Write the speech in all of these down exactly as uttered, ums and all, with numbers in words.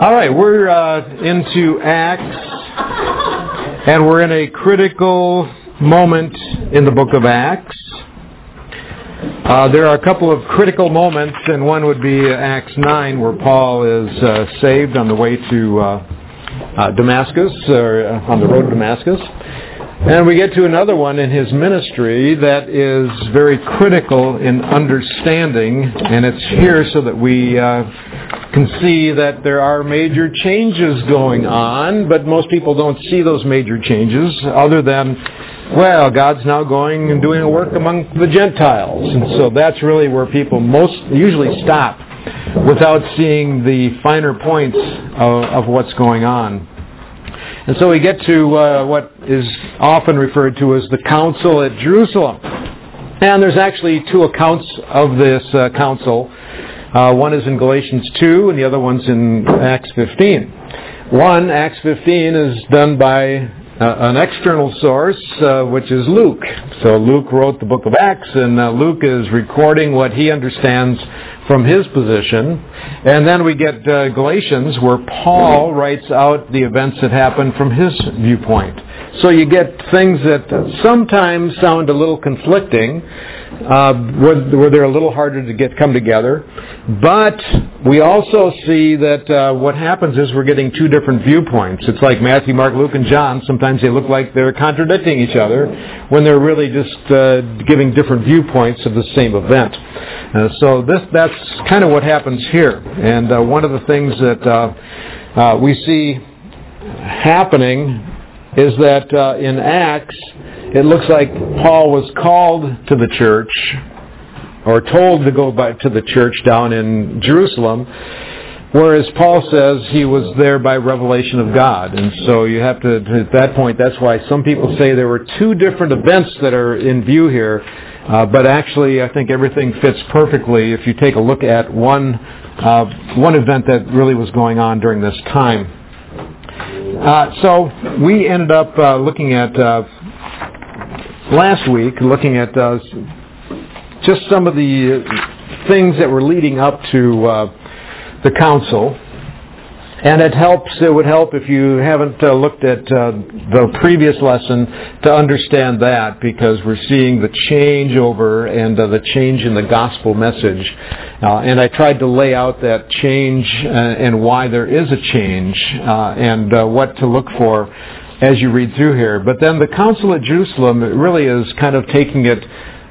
All right, we're uh, into Acts, and we're in a critical moment in the book of Acts. Uh, there are a couple of critical moments, and one would be Acts nine, where Paul is uh, saved on the way to uh, uh, Damascus, or uh, on the road to Damascus. And we get to another one in his ministry that is very critical in understanding, and it's here so that we uh, can see that there are major changes going on, but most people don't see those major changes other than, well, God's now going and doing a work among the Gentiles. And so that's really where people most usually stop without seeing the finer points of, of what's going on. And so we get to uh, what is often referred to as the Council at Jerusalem. And there's actually two accounts of this uh, council. Uh, one is in Galatians two, and the other one's in Acts fifteen. One, Acts fifteen, is done by uh, an external source, uh, which is Luke. So Luke wrote the book of Acts, and uh, Luke is recording what he understands from his position. And then we get uh, Galatians, where Paul writes out the events that happened from his viewpoint. So you get things that sometimes sound a little conflicting, uh, where, where they're a little harder to get come together. But we also see that uh, what happens is we're getting two different viewpoints. It's like Matthew, Mark, Luke, and John. Sometimes they look like they're contradicting each other when they're really just uh, giving different viewpoints of the same event. Uh, so this that's kind of what happens here. And uh, one of the things that uh, uh, we see happening is that uh, in Acts, it looks like Paul was called to the church, or told to go by to the church down in Jerusalem, whereas Paul says he was there by revelation of God. And so you have to, at that point, that's why some people say there were two different events that are in view here, uh, but actually I think everything fits perfectly if you take a look at one, uh, one event that really was going on during this time. Uh, so we ended up uh, looking at, uh, last week, looking at uh, just some of the things that were leading up to uh, the council. And it helps, it would help if you haven't uh, looked at uh, the previous lesson to understand that, because we're seeing the changeover and uh, the change in the gospel message. Uh, and I tried to lay out that change uh, and why there is a change uh, and uh, what to look for as you read through here. But then the Council at Jerusalem really is kind of taking it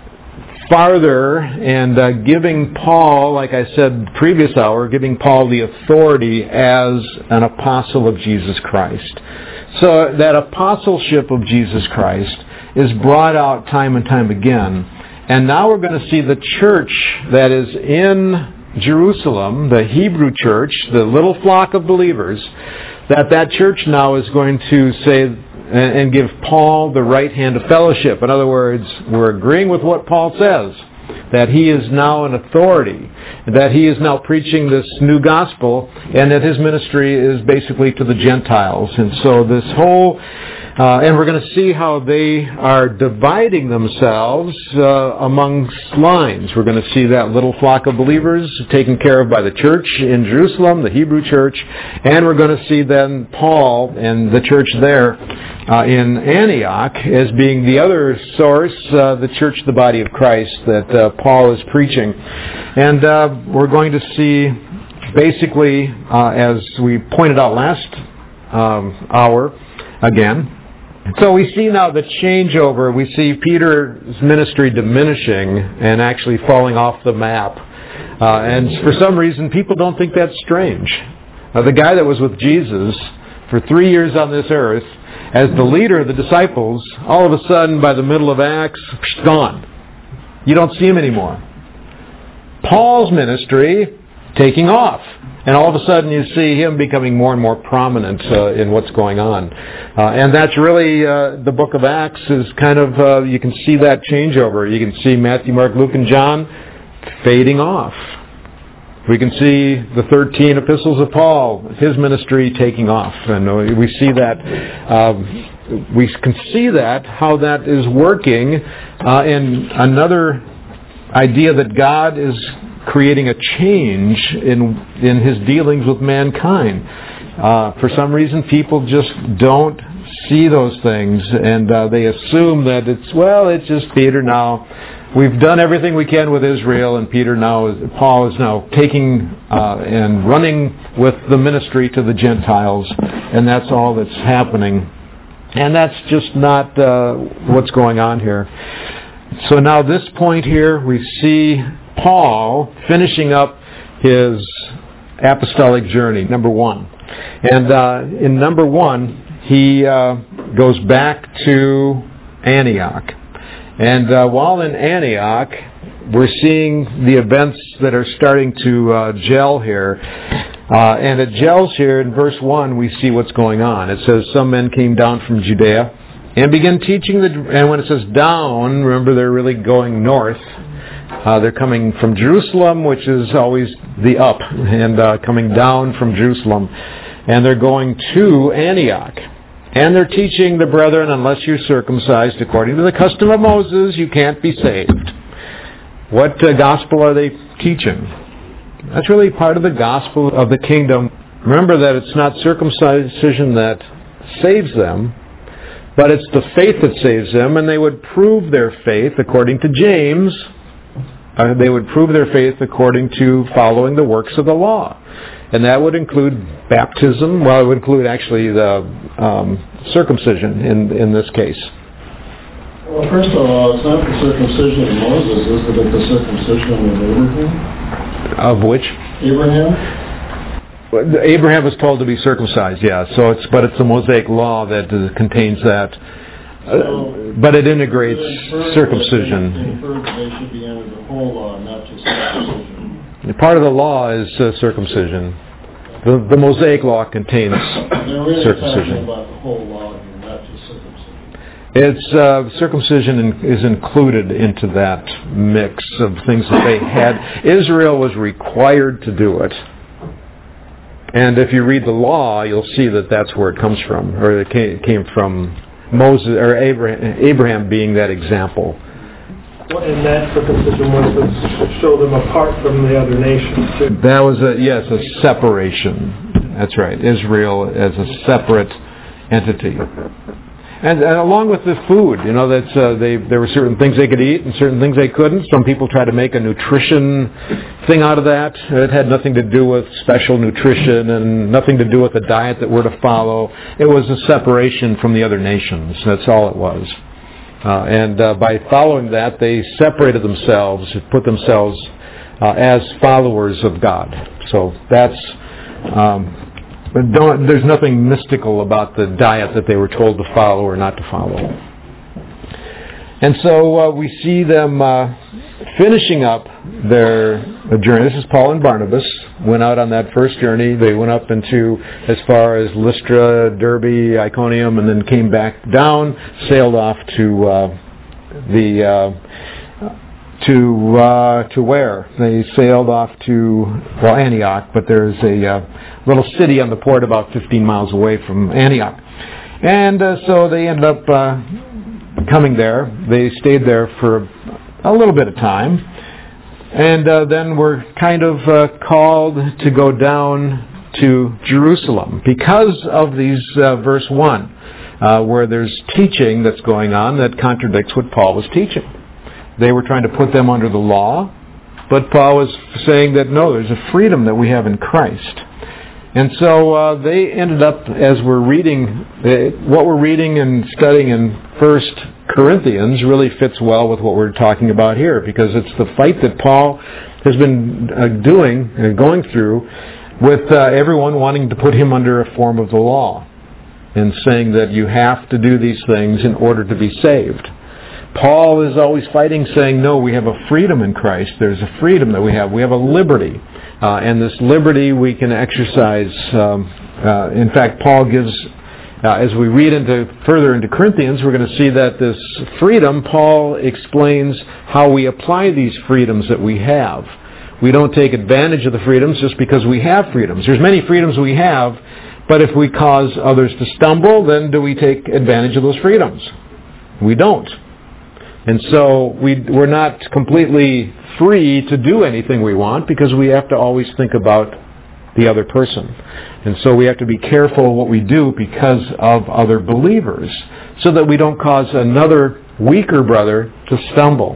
farther and uh, giving Paul, like I said previous hour, giving Paul the authority as an apostle of Jesus Christ. So that apostleship of Jesus Christ is brought out time and time again. And now we're going to see the church that is in Jerusalem, the Hebrew church, the little flock of believers, that that church now is going to say and give Paul the right hand of fellowship. In other words, we're agreeing with what Paul says, that he is now an authority, that he is now preaching this new gospel, and that his ministry is basically to the Gentiles. And so this whole, uh, and we're going to see how they are dividing themselves uh, amongst lines. We're going to see that little flock of believers taken care of by the church in Jerusalem, the Hebrew church, and we're going to see then Paul and the church there Uh, in Antioch as being the other source, uh, the church, the body of Christ that uh, Paul is preaching. And uh, we're going to see basically, uh, as we pointed out last um, hour again, so we see now the changeover. We see Peter's ministry diminishing and actually falling off the map. Uh, and for some reason, people don't think that's strange. Uh, the guy that was with Jesus for three years on this earth, as the leader of the disciples, all of a sudden, by the middle of Acts, gone. You don't see him anymore. Paul's ministry taking off. And all of a sudden you see him becoming more and more prominent uh, in what's going on. Uh, and that's really, uh, the book of Acts is kind of, uh, you can see that changeover. You can see Matthew, Mark, Luke, and John fading off. We can see the thirteen epistles of Paul, his ministry taking off. And we see that, um, we can see that, how that is working. Uh, and another idea that God is creating a change in in his dealings with mankind. Uh, for some reason, people just don't see those things, and uh, they assume that it's, well, it's just Peter now. We've done everything we can with Israel, and Peter now is, Paul is now taking uh, and running with the ministry to the Gentiles, and that's all that's happening. And that's just not uh, what's going on here. So now this point here, we see Paul finishing up his apostolic journey, number one. And uh, in number one, he uh, goes back to Antioch. And uh, while in Antioch, we're seeing the events that are starting to uh, gel here. Uh, and it gels here in verse one, we see what's going on. It says, some men came down from Judea and began teaching the... And when it says down, remember they're really going north. Uh, they're coming from Jerusalem, which is always the up, and uh, coming down from Jerusalem. And they're going to Antioch. And they're teaching the brethren, unless you're circumcised according to the custom of Moses, you can't be saved. What uh, gospel are they teaching? That's really part of the gospel of the kingdom. Remember that it's not circumcision that saves them, but it's the faith that saves them, and they would prove their faith according to James. Uh, they would prove their faith according to following the works of the law. And that would include baptism. Well, it would include actually the um, circumcision in in this case. Well, first of all, it's not the circumcision of Moses, is it? The circumcision of Abraham? Of which? Abraham? Abraham was told to be circumcised, yeah. So it's but it's the Mosaic law that uh, contains that. So, uh, but it integrates circumcision. They inferred that they should be under the whole law, not just circumcision. Part of the law is uh, circumcision. The, the Mosaic law contains really circumcision. About the whole law, not just circumcision. It's uh, circumcision in, is included into that mix of things that they had. Israel was required to do it, and if you read the law, you'll see that that's where it comes from, or it came, it came from Moses or Abraham, Abraham being that example. And that circumcision was to show them apart from the other nations too. That was a yes, a separation. That's right. Israel as a separate entity, and, and along with the food, you know, that's uh, they there were certain things they could eat and certain things they couldn't. Some people try to make a nutrition thing out of that. It had nothing to do with special nutrition and nothing to do with the diet that we're to follow. It was a separation from the other nations. That's all it was. Uh, and uh, by following that, they separated themselves, put themselves uh, as followers of God. So that's, um, don't, there's nothing mystical about the diet that they were told to follow or not to follow. And so uh, we see them uh, finishing up their journey. This is Paul and Barnabas went out on that first journey. They went up into as far as Lystra, Derbe, Iconium, and then came back down, sailed off to uh, the uh, to uh, to where they sailed off to well Antioch, but there's a uh, little city on the port about fifteen miles away from Antioch, and uh, so they ended up uh, coming there. They stayed there for a little bit of time. And uh, then we're kind of uh, called to go down to Jerusalem because of these uh, verse one, uh, where there's teaching that's going on that contradicts what Paul was teaching. They were trying to put them under the law, but Paul was saying that no, there's a freedom that we have in Christ. And so uh, they ended up, as we're reading, uh, what we're reading and studying in First Corinthians really fits well with what we're talking about here, because it's the fight that Paul has been uh, doing, uh, going through, with uh, everyone wanting to put him under a form of the law, and saying that you have to do these things in order to be saved. Paul is always fighting, saying, no, we have a freedom in Christ. There's a freedom that we have. We have a liberty. Uh, and this liberty we can exercise. Um, uh, in fact, Paul gives, uh, as we read into further into Corinthians, we're going to see that this freedom, Paul explains how we apply these freedoms that we have. We don't take advantage of the freedoms just because we have freedoms. There's many freedoms we have, but if we cause others to stumble, then do we take advantage of those freedoms? We don't. And so we, we're not completely free to do anything we want because we have to always think about the other person. And so we have to be careful what we do because of other believers so that we don't cause another weaker brother to stumble.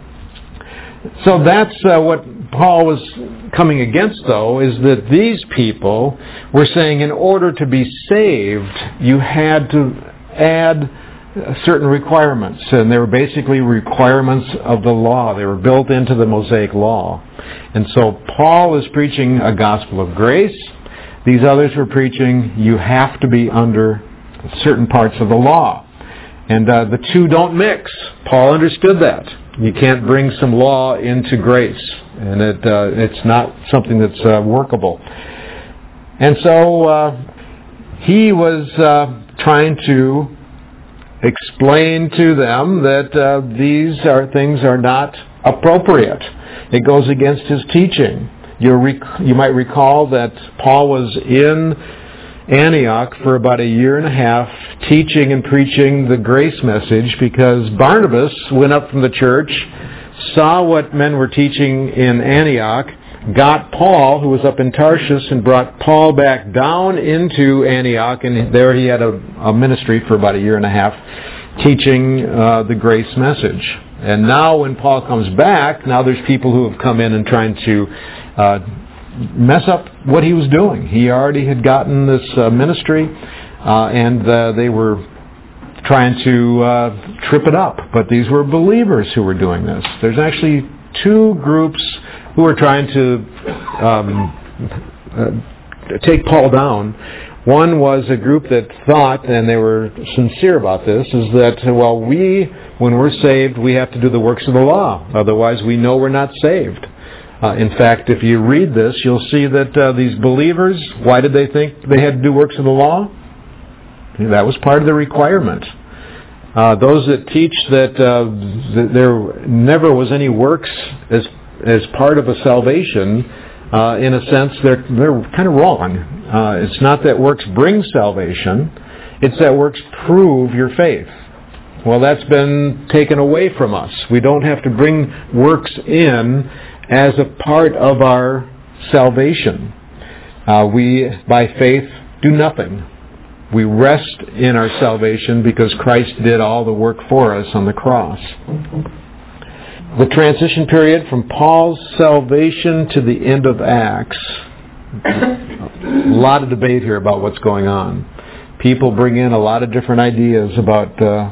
So that's uh, what Paul was coming against, though, is that these people were saying in order to be saved, you had to add certain requirements. And they were basically requirements of the law. They were built into the Mosaic law. And so Paul is preaching a gospel of grace. These others were preaching you have to be under certain parts of the law. And uh, the two don't mix. Paul understood that. You can't bring some law into grace, and it uh, it's not something that's uh, workable. And so uh, he was uh, trying to explain to them that uh, these are things are not appropriate. It goes against his teaching. You rec- you might recall that Paul was in Antioch for about a year and a half teaching and preaching the grace message because Barnabas went up from the church, saw what men were teaching in Antioch, got Paul, who was up in Tarshish, and brought Paul back down into Antioch, and there he had a, a ministry for about a year and a half teaching uh, the grace message. And now when Paul comes back, now there's people who have come in and trying to uh, mess up what he was doing. He already had gotten this uh, ministry, uh, and uh, they were trying to uh, trip it up. But these were believers who were doing this. There's actually two groups who were trying to um, uh, take Paul down. One was a group that thought, and they were sincere about this, is that, well, we, when we're saved, we have to do the works of the law. Otherwise, we know we're not saved. Uh, in fact, if you read this, you'll see that uh, these believers, why did they think they had to do works of the law? That was part of the requirement. Uh, those that teach that, uh, that there never was any works as as part of a salvation, uh, in a sense, they're they're kind of wrong. Uh, it's not that works bring salvation; it's that works prove your faith. Well, that's been taken away from us. We don't have to bring works in as a part of our salvation. Uh, we, by faith, do nothing. We rest in our salvation because Christ did all the work for us on the cross. The transition period from Paul's salvation to the end of Acts, a lot of debate here about what's going on. People bring in a lot of different ideas about uh,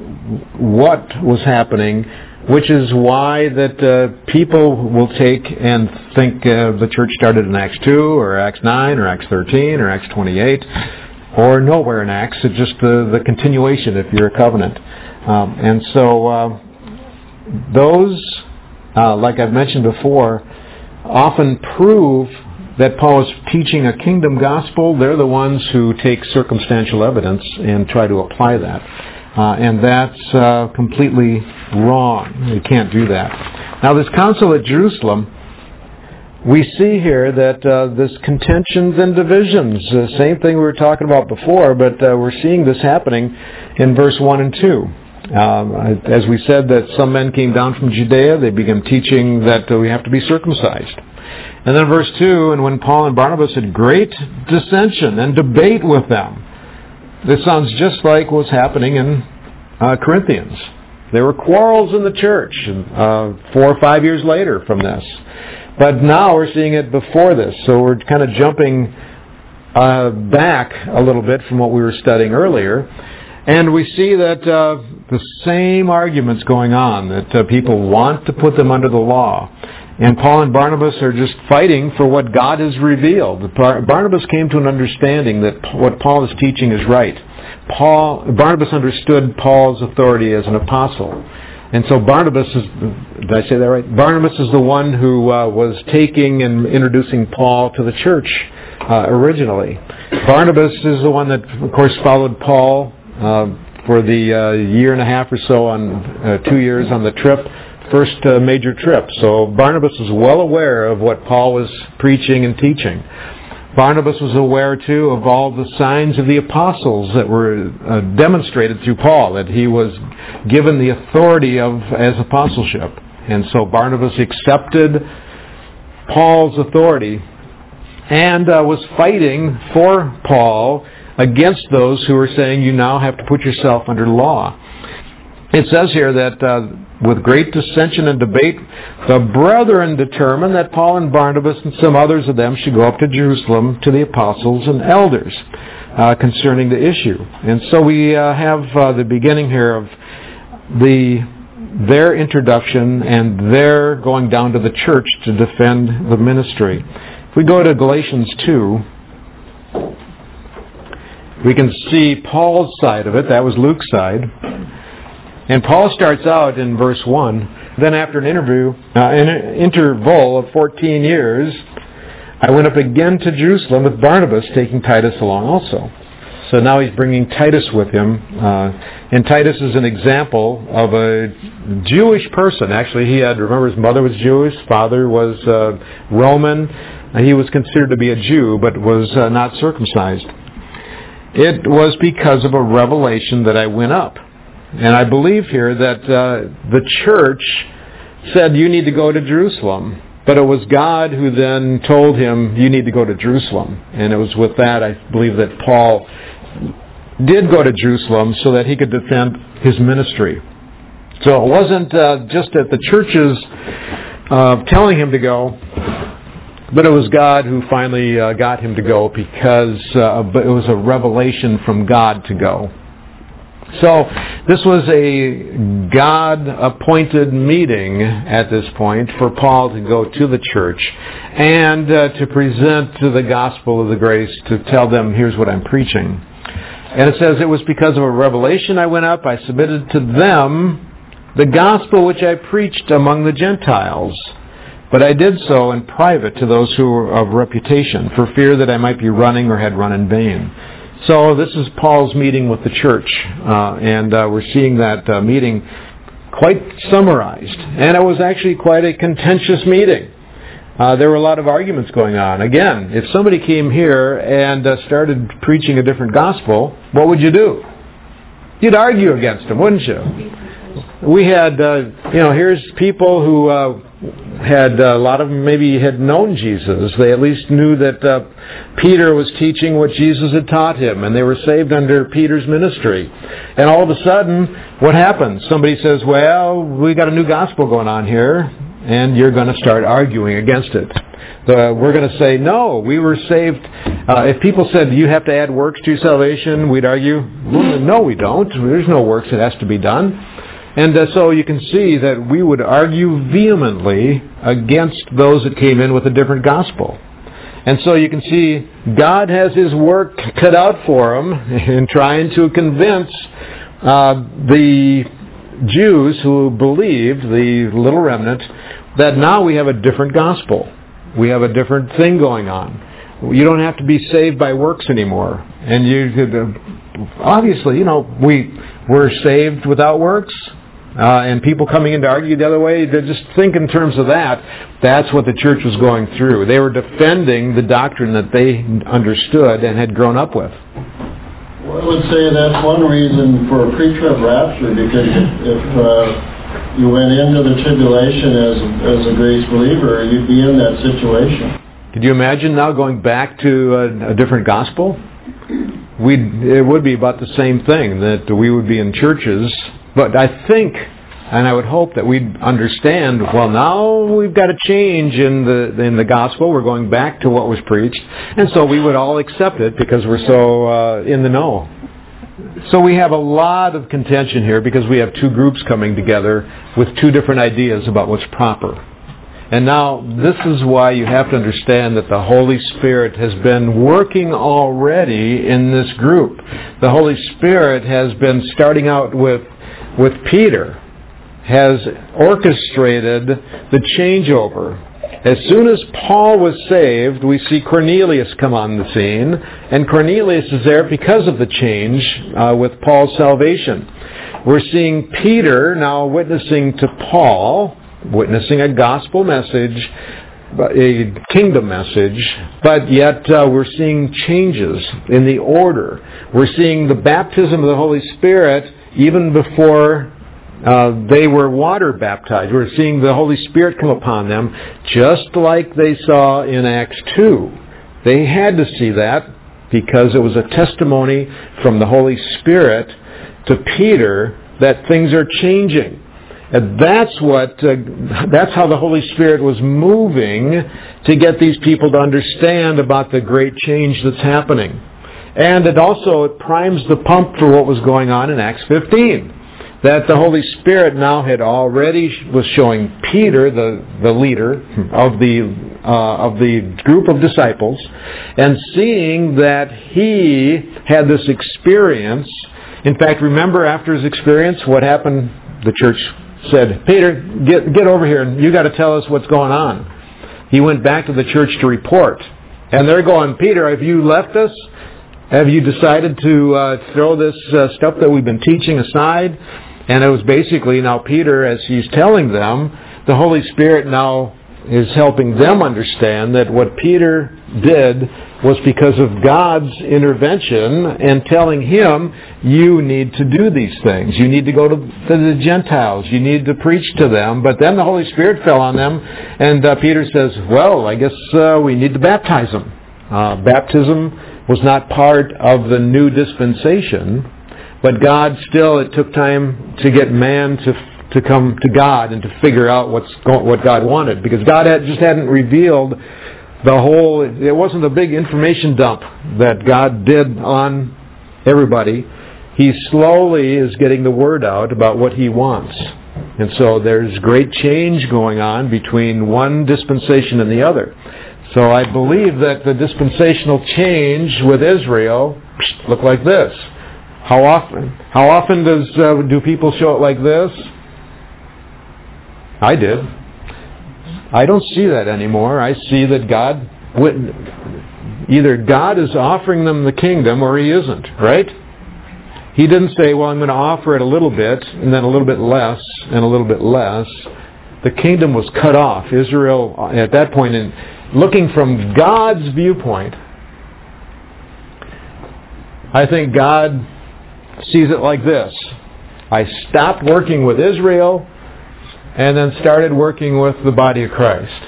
what was happening, which is why that uh, people will take and think uh, the church started in Acts two, or Acts nine, or Acts thirteen, or Acts twenty-eight, or nowhere in Acts. It's just the, the continuation if you're a covenant. Um, and so uh, those, uh, like I've mentioned before, often prove that Paul is teaching a kingdom gospel. They're the ones who take circumstantial evidence and try to apply that. Uh, and that's uh, completely wrong. You can't do that. Now, this council at Jerusalem, we see here that uh, there's contentions and divisions. The same thing we were talking about before, but uh, we're seeing this happening in verse one and two. Um, as we said, that some men came down from Judea. They began teaching that uh, we have to be circumcised. And then verse two, and when Paul and Barnabas had great dissension and debate with them. This sounds just like what's happening in uh, Corinthians. There were quarrels in the church uh, four or five years later from this. But now we're seeing it before this. So we're kind of jumping uh, back a little bit from what we were studying earlier. And we see that uh, the same arguments going on, that uh, people want to put them under the law. And Paul and Barnabas are just fighting for what God has revealed. Barnabas came to an understanding that what Paul is teaching is right. Paul, Barnabas understood Paul's authority as an apostle. And so Barnabas is, did I say that right? Barnabas is the one who uh, was taking and introducing Paul to the church uh, originally. Barnabas is the one that, of course, followed Paul uh, for the uh, year and a half or so, on uh, two years on the trip. First uh, major trip. So Barnabas was well aware of what Paul was preaching and teaching. Barnabas was aware, too, of all the signs of the apostles that were uh, demonstrated through Paul, that he was given the authority of as apostleship. And so Barnabas accepted Paul's authority and uh, was fighting for Paul against those who were saying you now have to put yourself under law. It says here that uh, with great dissension and debate, the brethren determined that Paul and Barnabas and some others of them should go up to Jerusalem to the apostles and elders uh, concerning the issue. And so we uh, have uh, the beginning here of the their introduction and their going down to the church to defend the ministry. If we go to Galatians two, we can see Paul's side of it. That was Luke's side. And Paul starts out in verse one. Then after an interview, uh, an interval of fourteen years, I went up again to Jerusalem with Barnabas, taking Titus along also. So now he's bringing Titus with him. Uh, and Titus is an example of a Jewish person. Actually, he had, remember, his mother was Jewish, father was uh, Roman. He was considered to be a Jew, but was uh, not circumcised. It was because of a revelation that I went up. And I believe here that uh, the church said, you need to go to Jerusalem. But it was God who then told him, you need to go to Jerusalem. And it was with that, I believe, that Paul did go to Jerusalem so that he could defend his ministry. So it wasn't uh, just that the churches uh, telling him to go, but it was God who finally uh, got him to go because uh, it was a revelation from God to go. So this was a God-appointed meeting at this point for Paul to go to the church and uh, to present to the gospel of the grace, to tell them, here's what I'm preaching. And it says, it was because of a revelation I went up, I submitted to them the gospel which I preached among the Gentiles. But I did so in private to those who were of reputation, for fear that I might be running or had run in vain. So this is Paul's meeting with the church, uh, and uh, we're seeing that uh, meeting quite summarized. And it was actually quite a contentious meeting. Uh, there were a lot of arguments going on. Again, if somebody came here and uh, started preaching a different gospel, what would you do? You'd argue against them, wouldn't you? We had, uh, you know, here's people who uh, had, uh, a lot of them maybe had known Jesus. They at least knew that uh, Peter was teaching what Jesus had taught him, and they were saved under Peter's ministry. And all of a sudden, what happens? Somebody says, well, we got a new gospel going on here, and you're going to start arguing against it. Uh, we're going to say, no, we were saved. Uh, if people said, you have to add works to your salvation, we'd argue, well, no, we don't. There's no works that has to be done. And uh, so you can see that we would argue vehemently against those that came in with a different gospel. And so you can see God has His work cut out for Him in trying to convince uh, the Jews who believed, the little remnant, that now we have a different gospel. We have a different thing going on. You don't have to be saved by works anymore. And you could, uh, obviously, you know, we were saved without works. Uh, and people coming in to argue the other way, they just think in terms of that. That's what the church was going through. They were defending the doctrine that they understood and had grown up with. Well, I would say that's one reason for a pre-trib rapture, because if, if uh, you went into the tribulation as, as a grace believer, you'd be in that situation. Could you imagine now going back to a, a different gospel? We'd, it would be about the same thing, that we would be in churches. But I think, and I would hope that we'd understand, well, now we've got a change in the in the gospel. We're going back to what was preached. And so we would all accept it because we're so uh, in the know. So we have a lot of contention here because we have two groups coming together with two different ideas about what's proper. And now this is why you have to understand that the Holy Spirit has been working already in this group. The Holy Spirit has been starting out with with Peter, has orchestrated the changeover. As soon as Paul was saved, we see Cornelius come on the scene, and Cornelius is there because of the change uh, with Paul's salvation. We're seeing Peter now witnessing to Paul, witnessing a gospel message, a kingdom message, but yet uh, we're seeing changes in the order. We're seeing the baptism of the Holy Spirit even before uh, they were water baptized. We're seeing the Holy Spirit come upon them, just like they saw in Acts two. They had to see that because it was a testimony from the Holy Spirit to Peter that things are changing. And that's what, uh, that's how the Holy Spirit was moving to get these people to understand about the great change that's happening. And it also it primes the pump for what was going on in Acts fifteen. That the Holy Spirit now had already was showing Peter, the, the leader of the uh, of the group of disciples, and seeing that he had this experience. In fact, remember after his experience, what happened? The church said, Peter, get get over here and you got to tell us what's going on. He went back to the church to report. And they're going, Peter, have you left us? Have you decided to uh, throw this uh, stuff that we've been teaching aside? And it was basically now Peter, as he's telling them, the Holy Spirit now is helping them understand that what Peter did was because of God's intervention and telling him, you need to do these things. You need to go to the Gentiles. You need to preach to them. But then the Holy Spirit fell on them, and uh, Peter says, well, I guess uh, we need to baptize them. Uh, baptism was not part of the new dispensation, but God still, it took time to get man to to come to God and to figure out what's go, what God wanted, because God had, just hadn't revealed the whole. It wasn't a big information dump that God did on everybody. He slowly is getting the word out about what He wants, and so there's great change going on between one dispensation and the other. So I believe that the dispensational change with Israel looked like this. How often? How often does uh, do people show it like this? I did. I don't see that anymore. I see that God, either God is offering them the kingdom or He isn't, right? He didn't say, well, I'm going to offer it a little bit, and then a little bit less, and a little bit less. The kingdom was cut off. Israel, at that point, in looking from God's viewpoint, I think God sees it like this. I stopped working with Israel and then started working with the body of Christ.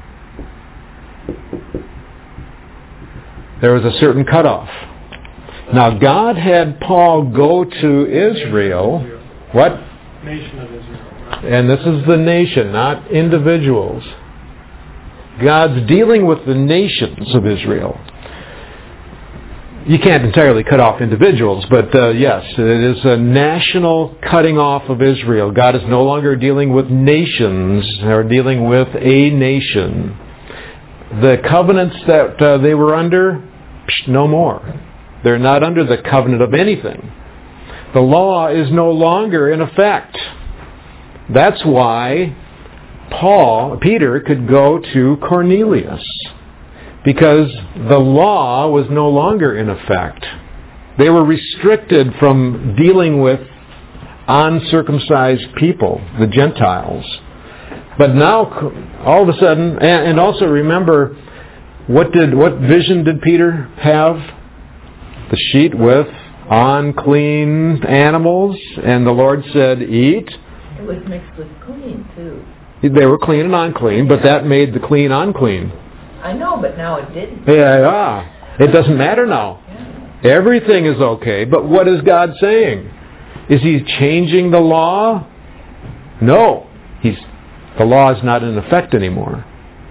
There was a certain cutoff. Now God had Paul go to Israel. What? Nation of Israel. And this is the nation, not individuals. God's dealing with the nations of Israel. You can't entirely cut off individuals, but uh, yes, it is a national cutting off of Israel. God is no longer dealing with nations, or dealing with a nation. The covenants that uh, they were under, psh, no more. They're not under the covenant of anything. The law is no longer in effect. That's why Paul, Peter, could go to Cornelius, because the law was no longer in effect. They were restricted from dealing with uncircumcised people, the Gentiles. But now, all of a sudden, and also remember, what did what vision did Peter have? The sheet with unclean animals, and the Lord said, eat. It was mixed with clean, too. They were clean and unclean, but that made the clean unclean. I know, but now it didn't. Yeah, yeah. It doesn't matter now. Yeah. Everything is okay, but what is God saying? Is He changing the law? No. He's, the law is not in effect anymore.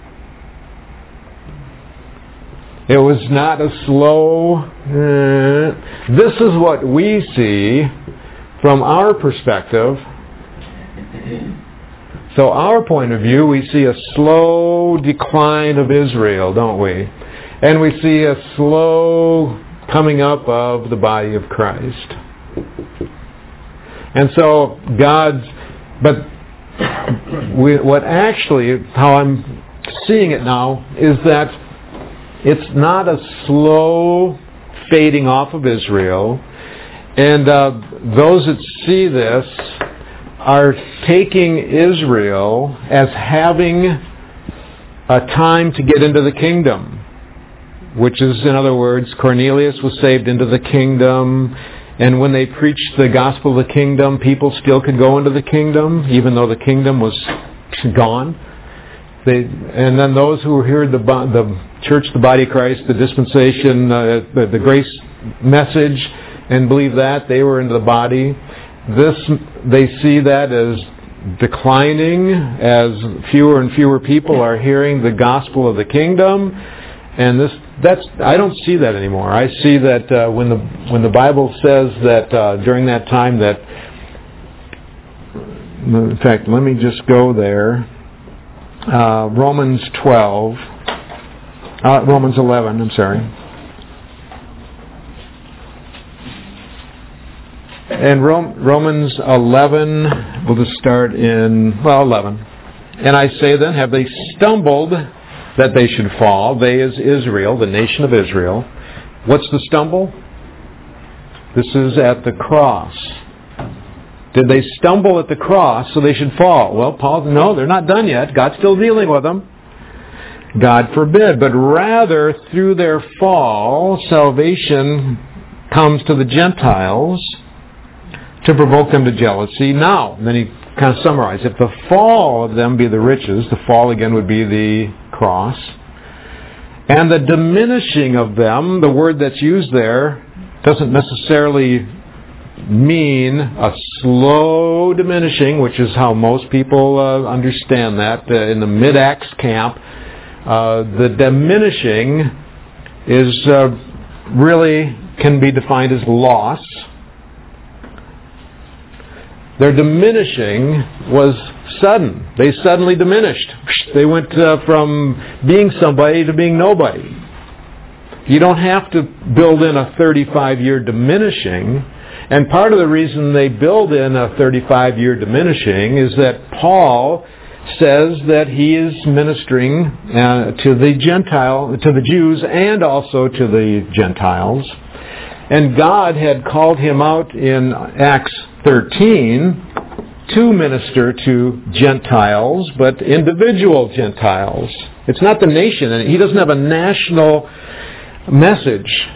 It was not a slow... Uh, this is what we see from our perspective. So our point of view, we see a slow decline of Israel, don't we? And we see a slow coming up of the body of Christ. And so God's... But we, what actually, how I'm seeing it now, is that it's not a slow fading off of Israel. And uh, those that see this are taking Israel as having a time to get into the kingdom, which is, in other words, Cornelius was saved into the kingdom, And when they preached the gospel of the kingdom, people still could go into the kingdom, even though the kingdom was gone. They, and then those who heard the, the church, the body of Christ, the dispensation, uh, the, the grace message, and believe that, they were into the body. This, they see that as declining, as fewer and fewer people are hearing the gospel of the kingdom. And this, that's, I don't see that anymore. I see that uh, when the when the Bible says that uh, during that time that, in fact, let me just go there. Uh, Romans twelve, uh, Romans eleven. I'm sorry. And Rom- Romans eleven. We'll just start in well eleven. And I say then, have they stumbled that they should fall? They is Israel, the nation of Israel. What's the stumble? This is at the cross. Did they stumble at the cross so they should fall? Well, Paul, no, they're not done yet. God's still dealing with them. God forbid. But rather, through their fall, salvation comes to the Gentiles to provoke them to jealousy. Now, and then he kind of summarized, if the fall of them be the riches, the fall again would be the cross. And the diminishing of them, the word that's used there, doesn't necessarily mean a slow diminishing, which is how most people uh, understand that. Uh, in the mid-Acts camp, uh, the diminishing is uh, really can be defined as loss. Their diminishing was sudden. They suddenly diminished. They went uh, from being somebody to being nobody. You don't have to build in a thirty-five year diminishing. And part of the reason they build in a thirty-five year diminishing is that Paul says that he is ministering uh, to the Gentile, to the Jews and also to the Gentiles. And God had called him out in Acts thirteen to minister to Gentiles, but individual Gentiles. It's not the nation, and he doesn't have a national message.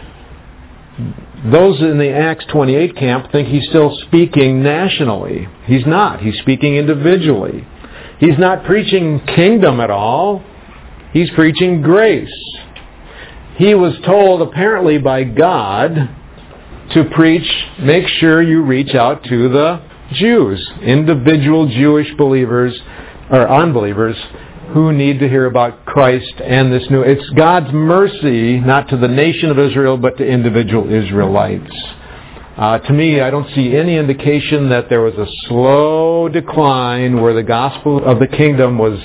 Those in the Acts twenty-eight camp think he's still speaking nationally. He's not. He's speaking individually. He's not preaching kingdom at all. He's preaching grace. He was told apparently by God to preach, make sure you reach out to the Jews, individual Jewish believers or unbelievers who need to hear about Christ and this new. It's God's mercy, not to the nation of Israel, but to individual Israelites. Uh, to me, I don't see any indication that there was a slow decline where the gospel of the kingdom was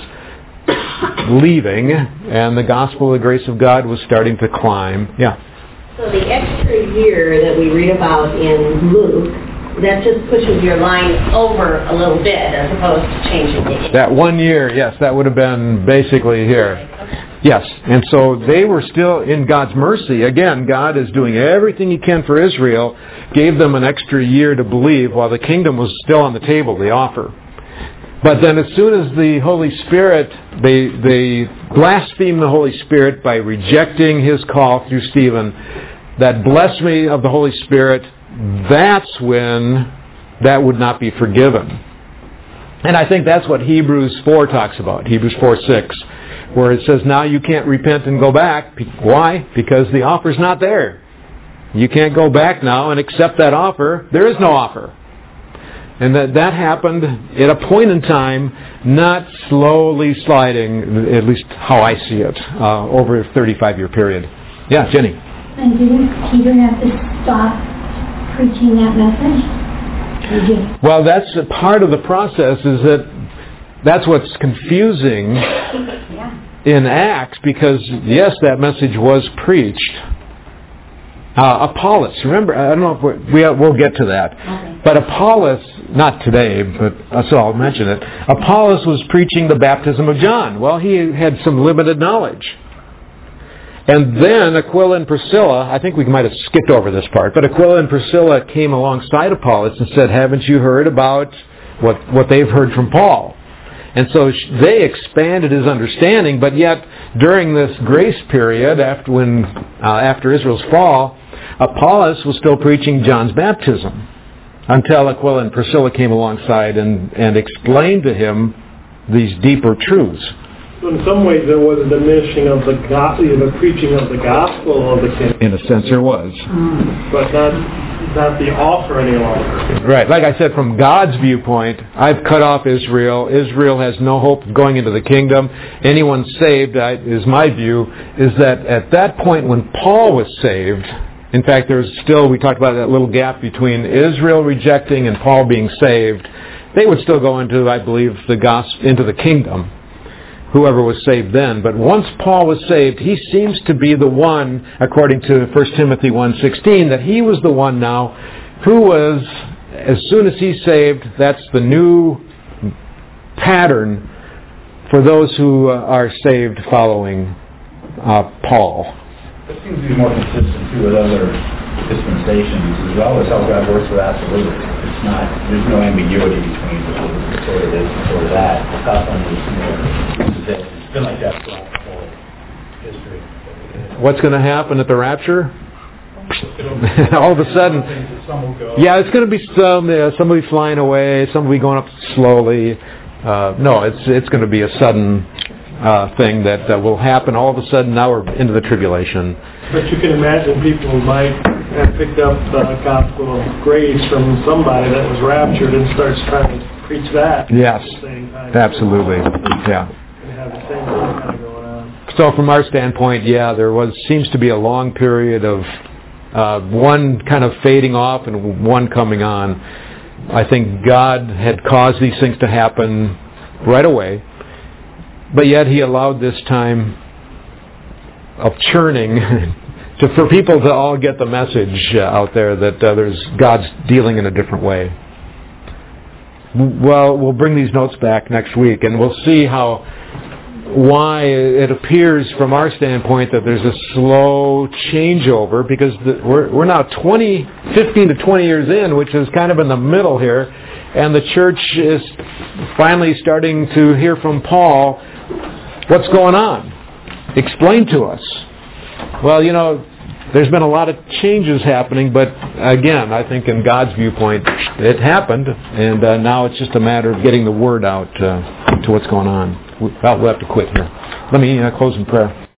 leaving and the gospel of the grace of God was starting to climb. Yeah. So the extra year that we read about in Luke, that just pushes your line over a little bit as opposed to changing it. That one year, yes, that would have been basically here. Okay. Yes, and so they were still in God's mercy. Again, God is doing everything He can for Israel, gave them an extra year to believe while the kingdom was still on the table, the offer. But then as soon as the Holy Spirit, they, they blaspheme the Holy Spirit by rejecting His call through Stephen, that blasphemy of the Holy Spirit, that's when that would not be forgiven. And I think that's what Hebrews four talks about, Hebrews four six, where it says, now you can't repent and go back. Why? Because the offer's not there. You can't go back now and accept that offer. There is no offer. And that, that happened at a point in time, not slowly sliding, at least how I see it, uh, over a thirty-five year period. Yeah, Jenny. And didn't Peter have to stop preaching that message? Well, that's a part of the process, is that that's what's confusing yeah. in Acts, because yes, that message was preached. Uh, Apollos, remember, I don't know if we're, we, we'll get to that, okay. But Apollos, not today, but uh, so I'll mention it, Apollos was preaching the baptism of John. Well, he had some limited knowledge. And then Aquila and Priscilla, I think we might have skipped over this part, but Aquila and Priscilla came alongside Apollos and said, haven't you heard about what, what they've heard from Paul? And so they expanded his understanding, but yet during this grace period, after when uh, after Israel's fall, Apollos was still preaching John's baptism until Aquila and Priscilla came alongside and, and explained to him these deeper truths. So in some ways there was a diminishing of the gospel, the preaching of the gospel of the kingdom. In a sense there was. But not, not the offer any longer. Right. Like I said, from God's viewpoint, I've cut off Israel. Israel has no hope of going into the kingdom. Anyone saved, I, is my view, is that at that point when Paul was saved, in fact, there's still, we talked about that little gap between Israel rejecting and Paul being saved. They would still go into, I believe, the gospel, into the kingdom, whoever was saved then. But once Paul was saved, he seems to be the one, according to First Timothy one sixteen, that he was the one now who was, as soon as he's saved, that's the new pattern for those who are saved following uh, Paul. It seems to be more consistent too with other dispensations. It always how God works with absolute. It's not, there's no ambiguity between sort of this and sort of that. The top one is more, it's been like that throughout the whole history. What's going to happen at the rapture? All of a sudden, yeah, it's going to be some uh, somebody flying away, somebody going up slowly. Uh, no, it's it's going to be a sudden uh, thing that uh, will happen all of a sudden. Now we're into the tribulation. But you can imagine people who might have picked up the gospel of grace from somebody that was raptured and starts trying to preach that. Yes, at the same time. absolutely. Yeah. And have the same thing kind of going on. So from our standpoint, yeah, there was seems to be a long period of uh, one kind of fading off and one coming on. I think God had caused these things to happen right away, but yet He allowed this time of churning to for people to all get the message uh, out there that uh, there's God's dealing in a different way. Well, we'll bring these notes back next week, and we'll see how why it appears from our standpoint that there's a slow changeover, because the, we're, we're now twenty, fifteen to twenty years in, which is kind of in the middle here, and the church is finally starting to hear from Paul, what's going on? Explain to us. Well, you know, there's been a lot of changes happening, but again, I think in God's viewpoint, it happened, and uh, now it's just a matter of getting the word out uh, to what's going on. Well, we'll have to quit here. Let me uh, close in prayer.